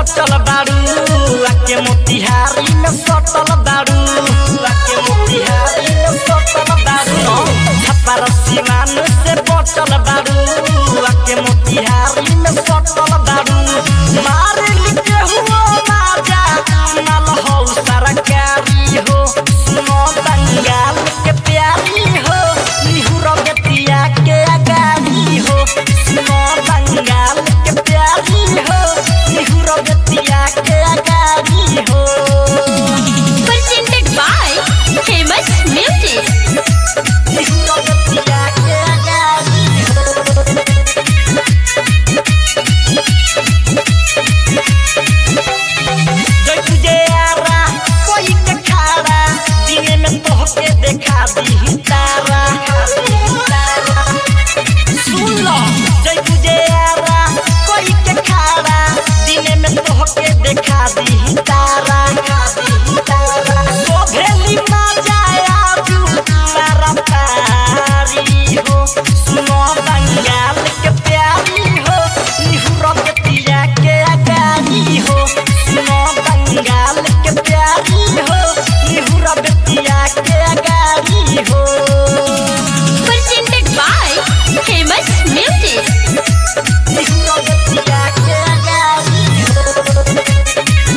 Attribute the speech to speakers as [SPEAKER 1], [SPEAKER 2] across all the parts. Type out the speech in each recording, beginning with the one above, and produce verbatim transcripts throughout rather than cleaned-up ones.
[SPEAKER 1] बचल बारू आके मोतिहारी में सटल बारू आके मोतिहारी में सटल बारू छपर सीमान से बचल बारू आके मोतिहारी में सटल बारू मार लिखे हुआ राजा माल हो सरकारी हो सुनो बंगाल के प्यारी हो निहुर गतिया के अगारी हो सुनो बंगाल के प्यारी हो निहुर गतिया के अगारी हो।
[SPEAKER 2] Presented by Famous Music.
[SPEAKER 1] निहुर गतिया के अगारी हो। जय तुझे आरा कोई के खारा दिन में तोहके देखा दी तारा सुन लो जय तुझे आरा कोई के खारा दिन में तोहके देखा दी तारा तो भेली मा जाए आजू तारा पारी हो सुनो बंगाल के प्यारी हो निहुर गतिया के अगारी हो सुनो बंगाल के प्यारी हो निहुर गतिया के अगारी हो।
[SPEAKER 2] Presented by Famous Music.
[SPEAKER 1] निहुर गतिया के अगारी हो।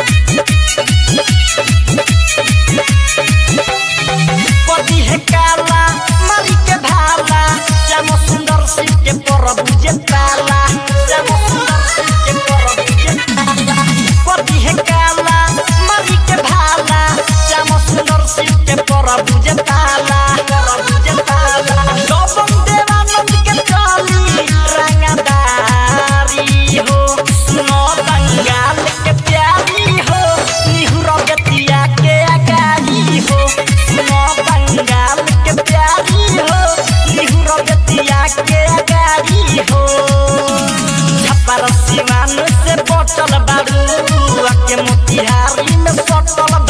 [SPEAKER 1] कदी है काला मरी के भाला श्याम सुंदर सिंह के प्रभु जे पाला श्याम सुंदर सिंह के प्रभु जे पाला कदी है काला मरी के भाला श्याम सुंदर सिंह के प्रभु जे पाला प्रभु जे पाला लोबम देवानंद के चली रंगदारी हो सुनो बंगाल के प्यारी हो निहुर गतिया के अगारी हो सुनो बंगाल के प्यारी हो निहुर गतिया के अगारी हो छपर सीमान से बचल बारू आके मोतिहारी में सटल